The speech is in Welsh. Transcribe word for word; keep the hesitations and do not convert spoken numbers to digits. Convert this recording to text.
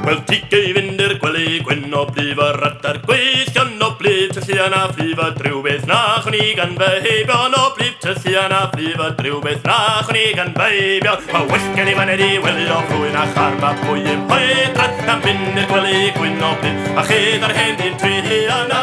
Wel tige I fynd i'r gwely, gwyn o blif ar radar gweithion o blif tylluan a phlif a driw beth nach o'n I gan feibion o blif tylluan a phlif a driw beth nach o'n I gan feibion. Ma wellgen I faned I wely o flwy'n a charma pwy ym hoedran, am fynd i'r gwely gwyn o blif a chyd ar hen di'n tri a na